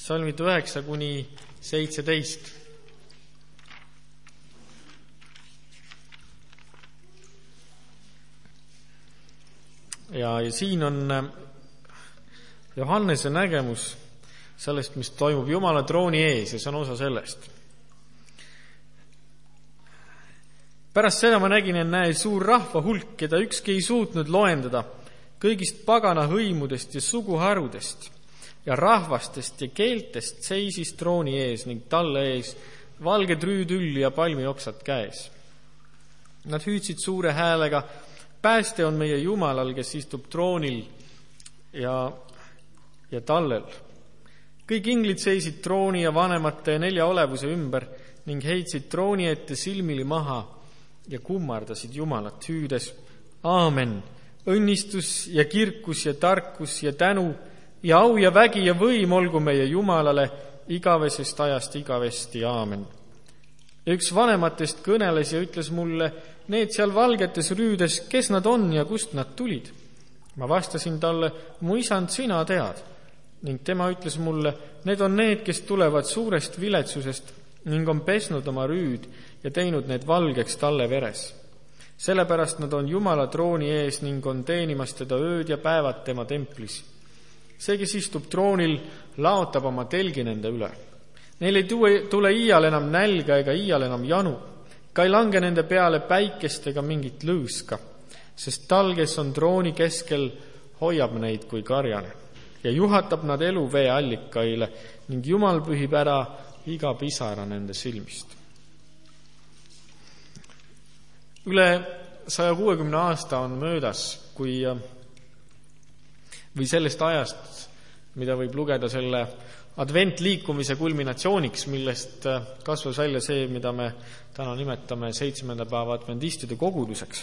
salmid 9-17. Ja siin on Johannese nägemus sellest, mis toimub Jumala trooni ees, ja see on osa sellest. Pärast seda ma nägin, näe suur rahva hulk, keda ükski ei suutnud loendada, kõigist pagana hõimudest ja suguharudest ja rahvastest ja keeltest seisis trooni ees ning talle ees valged rüüdülli ja palmioksad käes. Nad hüüdsid suure häälega: pääste on meie Jumalal, kes istub troonil ja tallel. Kõik inglid seisid trooni ja vanemate ja 4 olevuse ümber ning heitsid trooni ette silmili maha ja kummardasid Jumalat hüüdes: Aamen, õnnistus ja kirkus ja tarkus ja tänu ja au ja vägi ja võim olgu meie Jumalale igavesest ajast igavesti. Aamen. Ja üks vanematest kõneles ja ütles mulle: need seal valgetes rüüdes, kes nad on ja kust nad tulid? Ma vastasin talle: mu isand, sina tead. Ning tema ütles mulle: need on need, kes tulevad suurest viletsusest ning on pesnud oma rüüd ja teinud need valgeks talle veres. Sellepärast nad on Jumala trooni ees ning on teenimas teda ööd ja päevad tema templis. See, kes istub troonil, laotab oma telgi nende üle. Neil ei tule iial enam nälga ega iial enam janu. Ka ei lange nende peale päikest ega mingit lõõska, sest tal, kes on trooni keskel, hoiab neid kui karjane ja juhatab nad eluvee allikaile ning Jumal pühib ära iga pisara nende silmist. Üle 160 aasta on möödas või sellest ajast, mida võib lugeda selle adventliikumise kulminatsiooniks, millest kasvas välja see, mida me täna nimetame 7. päeva adventistide koguduseks.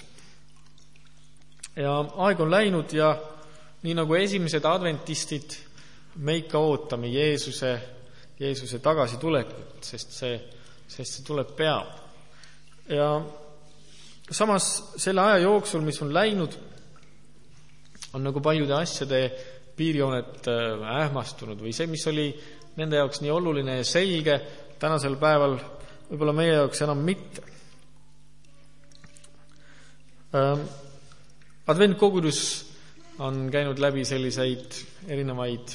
Ja aeg on läinud ja nii nagu esimesed adventistid me ikka ootame Jeesuse tagasitulekut, sest see tuleb pea. Ja samas selle aja jooksul, mis on läinud, on nagu paljude asjade piirjoonet ähmastunud või see, mis oli nende jaoks nii oluline ja selge, tänasel päeval võib-olla meie jaoks enam mitte. Adventkogudus on käinud läbi selliseid erinevaid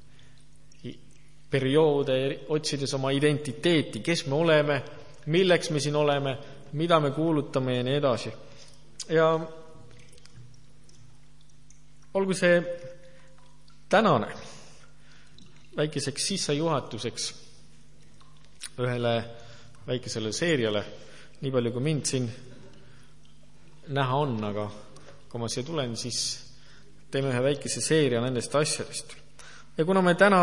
perioode, otsides oma identiteeti, kes me oleme, milleks me siin oleme, mida me kuulutame ja nii edasi. Ja olgu see tänane väikeseks sissejuhatuseks ühele väikesele seeriale, nii palju kui mind siin näha on, aga kui ma siia tulen, siis teeme ühe väikese seeria nendest asjadest. Ja kuna me täna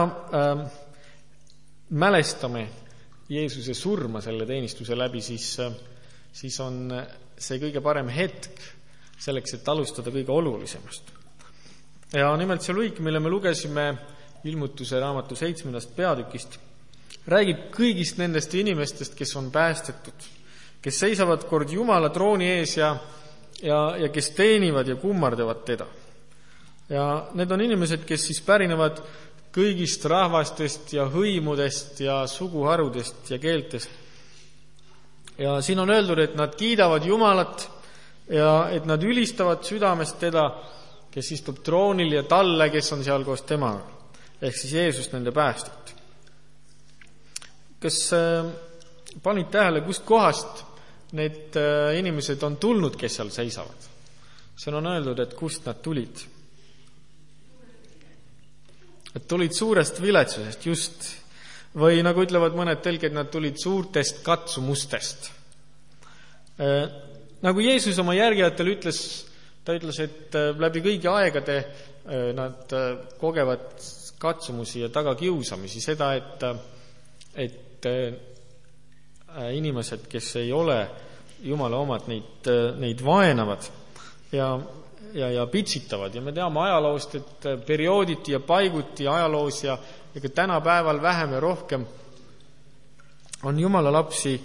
mälestame Jeesuse surma selle teenistuse läbi, siis on see kõige parem hetk selleks, et alustada kõige olulisemast. Ja nimelt see lõik, mille me lugesime Ilmutuse raamatu 7. peatükist, räägib kõigist nendest inimestest, kes on päästetud, kes seisavad kord Jumala trooni ees ja kes teenivad ja kummardavad teda. Ja need on inimesed, kes siis pärinevad kõigist rahvastest ja hõimudest ja suguharudest ja keeltest. Ja siin on öeldud, et nad kiidavad Jumalat ja et nad ülistavad südamest teda, kes istub troonil ja talle, kes on seal koos temaga, ehk siis Jeesust, nende päästet. Kas panid tähele, kust kohast need inimesed on tulnud, kes seal seisavad? See on öeldud, et kust nad tulid. Et tulid suurest viletsusest, just. Või nagu ütlevad mõned tõlked, nad tulid suurtest katsumustest. Nagu Jeesus oma järgijatel ütles, ta ütles, et läbi kõigi aegade nad kogevad katsumusi ja tagakiusamisi, seda, et inimesed, kes ei ole Jumala omad, neid vaenavad ja pitsitavad. Ja me teame ajaloost, et periooditi ja paiguti ajaloos ja ka tänapäeval vähem ja rohkem on Jumala lapsi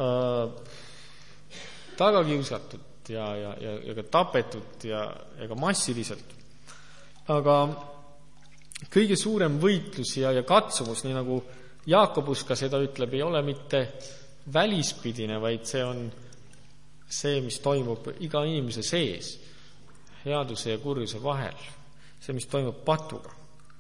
tagakiusatud ja ka tapetud ja ka massiliselt. Aga kõige suurem võitlus ja katsumus, nii nagu Jaakobus ka seda ütleb, ei ole mitte välispidine, vaid see on see, mis toimub iga inimese sees, headuse ja kurjuse vahel, see, mis toimub patuga.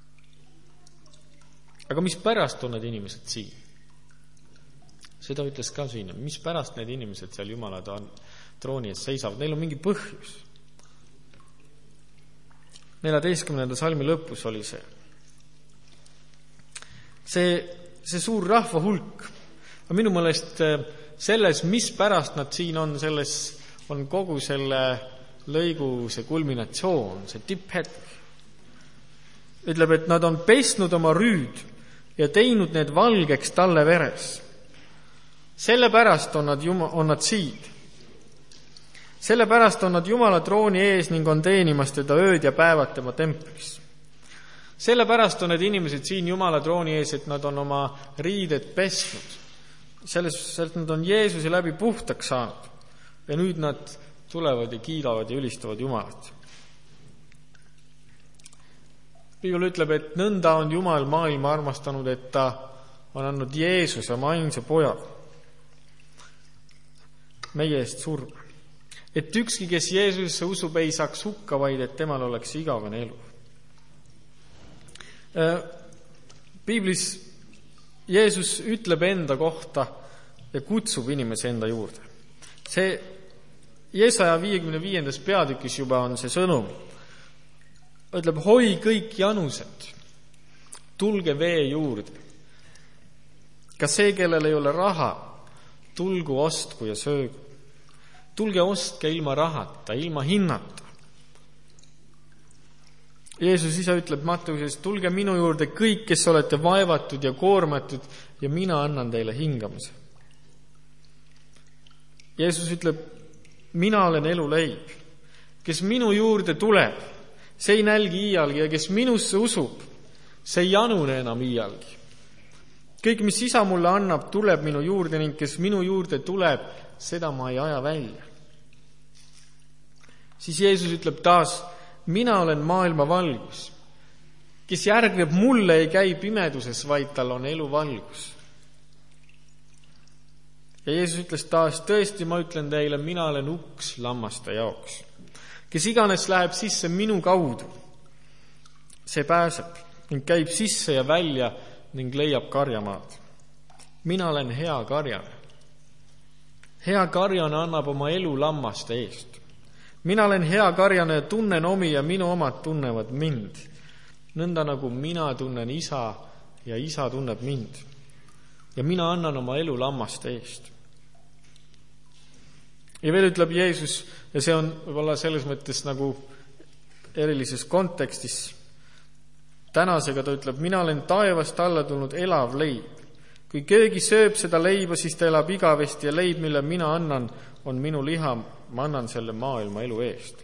Aga mis pärast on need inimesed siin? Seda ütles ka siin, mis pärast need inimesed seal Jumala trooni ees seisavad, neil on mingi põhjus. 14. salmi lõpus oli see suur rahva hulk. Minu meelest selles, mis pärast nad siin on, selles on kogu selle lõigu see kulminatsioon, see tipphetk. Ütleb, et nad on pesnud oma rüüd ja teinud need valgeks talle veres. Sellepärast on nad siid. Sellepärast on nad Jumala trooni ees ning on teenimas teda ööd ja päevad tema templis. Sellepärast on need inimesed siin Jumala trooni ees, et nad on oma riided pesnud. Sellest nad on Jeesuse läbi puhtaks saanud. Ja nüüd nad tulevad ja kiidavad ja ülistavad Jumalat. Piibel ütleb, et nõnda on Jumal maailma armastanud, et ta on andnud Jeesuse oma ainsa poja meie eest surma. Et ükski, kes Jeesusesse usub, ei saaks hukka, vaid et temal oleks igavene elu. Piiblis Jeesus ütleb enda kohta ja kutsub inimese enda juurde. See Jesaja 55. peatükis juba on see sõnum. Ütleb, hoi kõik janused, tulge vee juurde. Ka see, kellel ei ole raha, tulgu ostku ja söögu. Tulge ostke ilma rahata, ilma hinnata. Jeesus ise ütleb Matteuses, tulge minu juurde kõik, kes olete vaevatud ja koormatud ja mina annan teile hingamise. Jeesus ütleb, mina olen elu leib. Kes minu juurde tuleb, see ei nälgi iialgi ja kes minusse usub, see ei janune enam iialgi. Kõik, mis isa mulle annab, tuleb minu juurde ning kes minu juurde tuleb, seda ma ei aja välja. Siis Jeesus ütleb taas, mina olen maailma valgus. Kes järgneb mulle, ei käi pimeduses, vaid tal on elu valgus. Ja Jeesus ütles taas, tõesti ma ütlen teile, mina olen uks lammaste jaoks. Kes iganes läheb sisse minu kaudu, see pääseb ning käib sisse ja välja ning leiab karjamaad. Mina olen hea karjane. Hea karjane annab oma elu lammaste eest. Mina olen hea karjane ja tunnen omi ja minu omad tunnevad mind. Nõnda nagu mina tunnen isa ja isa tunneb mind. Ja mina annan oma elu lammaste eest. Ja veel ütleb Jeesus, ja see on võib-olla selles mõttes nagu erilises kontekstis, tänasega ta ütleb, mina olen taevast alla tulnud elav leib. Kui keegi sööb seda leiba, siis ta elab igavesti ja leib, mille mina annan, on minu liha, ma annan selle maailma elu eest.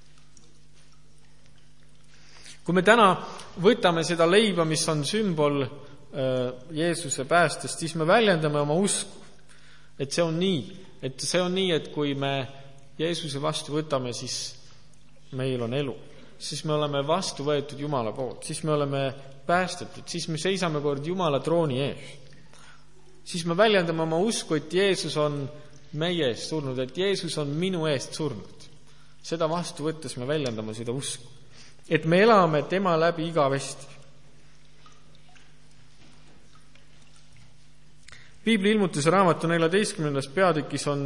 Kui me täna võtame seda leiba, mis on sümbol Jeesuse päästest, siis me väljendame oma usku, et see on nii. Et see on nii, et kui me Jeesuse vastu võtame, siis meil on elu. Siis me oleme vastu võetud Jumala poolt, siis me oleme päästetud, siis me seisame kord Jumala trooni ees. Siis me väljendame oma usku, et Jeesus on meie eest surnud, et Jeesus on minu eest surnud. Seda vastu võttes me väljendame seda usku. Et me elame tema läbi igavesti. Piibli ilmutuse raamatu 14. peatükis on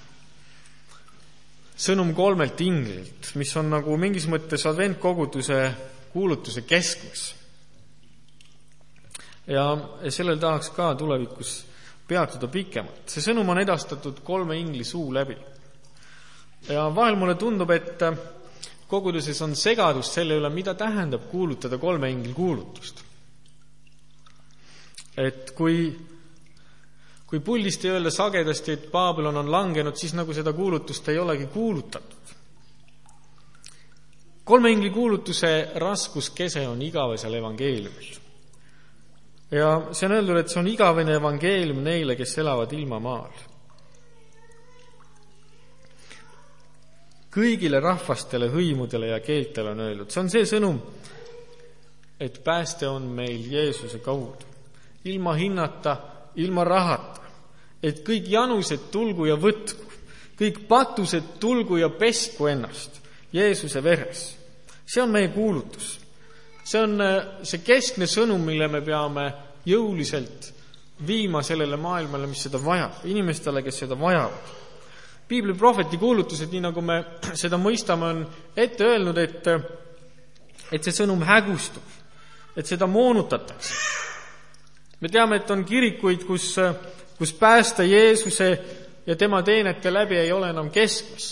sõnum 3 inglilt, mis on nagu mingis mõttes adventkoguduse kuulutuse keskmes. Ja sellel tahaks ka tulevikus peatuda pikemalt. See sõnum on edastatud 3 ingli suu läbi. Ja vahel mulle tundub, et koguduses on segadust selle üle, mida tähendab kuulutada 3 ingli kuulutust. Et kui puldist ei öelda sagedasti, et Babylon on langenud, siis nagu seda kuulutust ei olegi kuulutatud. 3 ingli kuulutuse raskuskese on igavesel evangeeliumil. Ja see on öeldud, et see on igavene evangeelium neile, kes elavad ilma maal. Kõigile rahvastele, hõimudele ja keeltele on öeldud. See on see sõnum, et pääste on meil Jeesuse kaudu. Ilma hinnata, ilma rahata. Et kõik janused tulgu ja võtku. Kõik patused tulgu ja pesku ennast Jeesuse veres. See on meie kuulutus. See on see keskne sõnum, mille me peame jõuliselt viima sellele maailmale, mis seda vajab. Inimestele, kes seda vajavad. Piibli prohveti kuulutused, nii nagu me seda mõistame, on ette öelnud, et see sõnum hägustub, et seda moonutatakse. Me teame, et on kirikuid, kus päästa Jeesuse ja tema teenete läbi ei ole enam keskmes,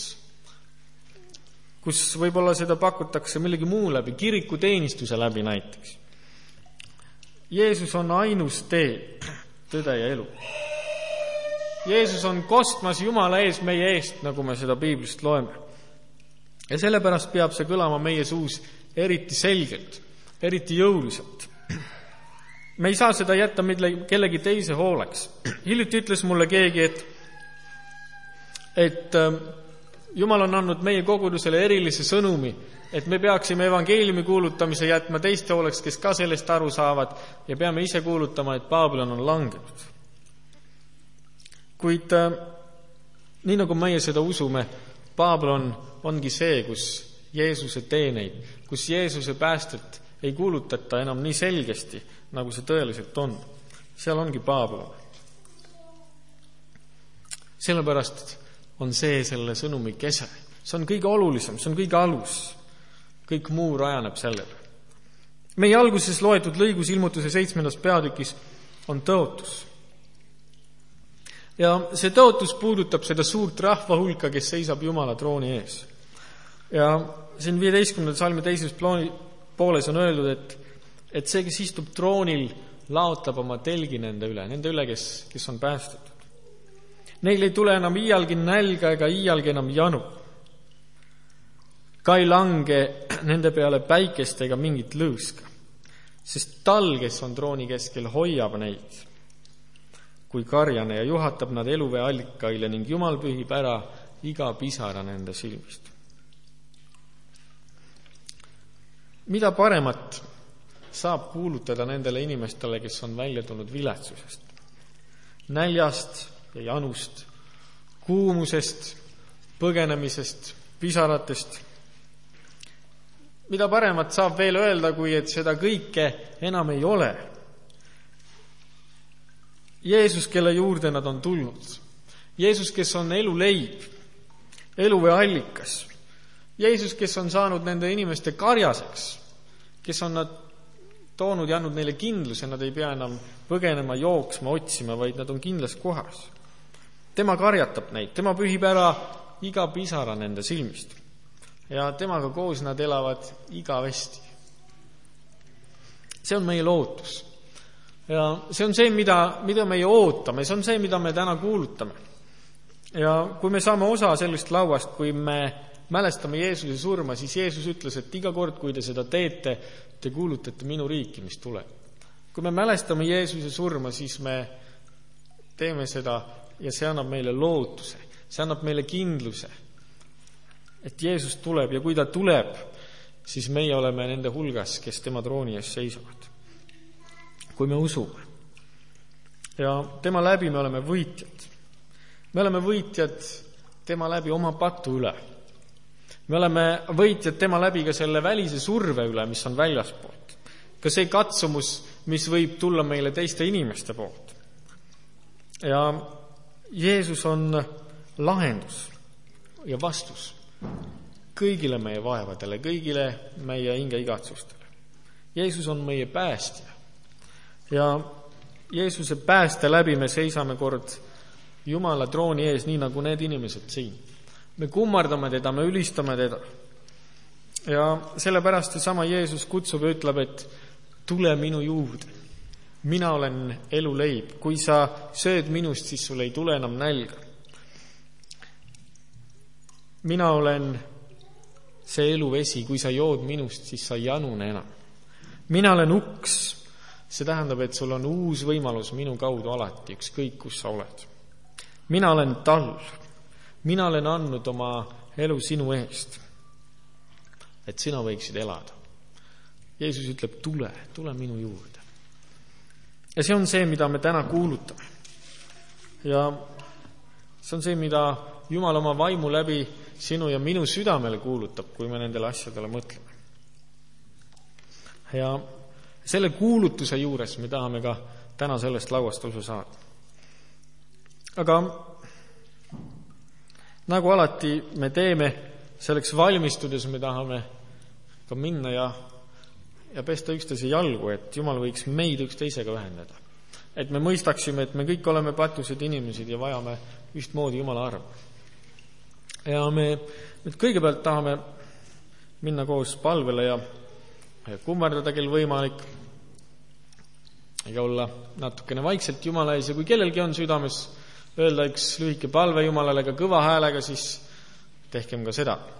kus võib-olla seda pakutakse millegi muu läbi, kirikuteenistuse läbi näiteks. Jeesus on ainus tee, tõde ja elu. Jeesus on kostmas Jumala ees meie eest, nagu me seda Piiblist loeme. Ja sellepärast peab see kõlama meie suus eriti selgelt, eriti jõuliselt. Me ei saa seda jätta kellegi teise hooleks. Hiljuti ütles mulle keegi, et Jumal on andnud meie kogudusele erilise sõnumi, et me peaksime evangeeliumi kuulutamise jätma teiste hooleks, kes ka sellest aru saavad, ja peame ise kuulutama, et Babylon on langenud. Kuid nii nagu meie seda usume, Babylon ongi see, kus Jeesuse teeneid, kus Jeesuse päästet ei kuulutata enam nii selgesti, nagu see tõeliselt on. Seal ongi Babylon. Sellepärast on see selle sõnumi kese. See on kõige olulisem, see on kõige alus. Kõik muu rajaneb sellele. Meie alguses loetud lõigus Ilmutuse 7. peatükis on tõotus. Ja see tõotus puudutab seda suurt rahva hulka, kes seisab Jumala trooni ees. Ja siin 15. salmi teises pooles on öeldud, et see, kes istub troonil, laotab oma telgi nende üle, kes on päästetud. Neil ei tule enam iialgi nälga ega iialgi enam janu. Ka ei lange nende peale päikest ega mingit lõõska, sest tal, kes on trooni keskel, hoiab neid kui karjane ja juhatab nad eluvee allikaile ning Jumal pühib ära iga pisara nende silmist. Mida paremat saab kuulutada nendele inimestele, kes on välja tulnud viletsusest, näljast ja janust, kuumusest, põgenemisest, pisaratest. Mida paremat saab veel öelda, kui et seda kõike enam ei ole. Jeesus, kelle juurde nad on tulnud. Jeesus, kes on elu leib, eluvee allikas. Jeesus, kes on saanud nende inimeste karjaseks, kes on nad toonud ja andnud neile kindluse, nad ei pea enam põgenema, jooksma, otsima, vaid nad on kindlas kohas. Tema karjatab neid, tema pühib ära iga pisara nende silmist. Ja temaga koos nad elavad igavesti. See on meie lootus. Ja see on see, mida meie ootame, see on see, mida me täna kuulutame. Ja kui me saame osa sellest lauast, kui me mälestame Jeesuse surma, siis Jeesus ütles, et iga kord, kui te seda teete, te kuulutate minu riiki, mis tuleb. Kui me mälestame Jeesuse surma, siis me teeme seda ja see annab meile lootuse, see annab meile kindluse, et Jeesus tuleb ja kui ta tuleb, siis meie oleme nende hulgas, kes tema trooni ees seisavad. Kui me usume. Ja tema läbi me oleme võitjad. Me oleme võitjad tema läbi oma patu üle. Me oleme võitjad tema läbi ka selle välise surve üle, mis on väljaspoolt. Ka see katsumus, mis võib tulla meile teiste inimeste poolt. Ja Jeesus on lahendus ja vastus kõigile meie vaevadele, kõigile meie hinge igatsustele. Jeesus on meie päästja. Ja Jeesuse pääste läbi me seisame kord Jumala trooni ees, nii nagu need inimesed siin. Me kummardame teda, me ülistame teda. Ja sellepärast sama Jeesus kutsub ja ütleb, et tule minu juurde. Mina olen elu leib. Kui sa sööd minust, siis sul ei tule enam nälga. Mina olen see eluvesi. Kui sa jood minust, siis sa ei janune enam. Mina olen uks. See tähendab, et sul on uus võimalus minu kaudu alati, ükskõik kus sa oled. Mina olen talv. Mina olen andnud oma elu sinu eest, et sina võiksid elada. Jeesus ütleb, tule minu juurde. Ja see on see, mida me täna kuulutame. Ja see on see, mida Jumal oma vaimu läbi sinu ja minu südamele kuulutab, kui me nendele asjadele mõtleme. Ja selle kuulutuse juures me tahame ka täna sellest lauast osa saada. Aga nagu alati me teeme, selleks valmistudes me tahame ka minna ja pesta üksteise jalgu, et Jumal võiks meid üksteisega ühendada. Et me mõistaksime, et me kõik oleme patused inimesed ja vajame ühtmoodi Jumala armu. Ja me nüüd kõigepealt tahame minna koos palvele ja kummardada, kel võimalik, ja olla natukene vaikselt Jumala ees. Ja kui kellelgi on südames öelda üks lühike palve Jumalale ka kõva häälega, siis tehkem ka seda.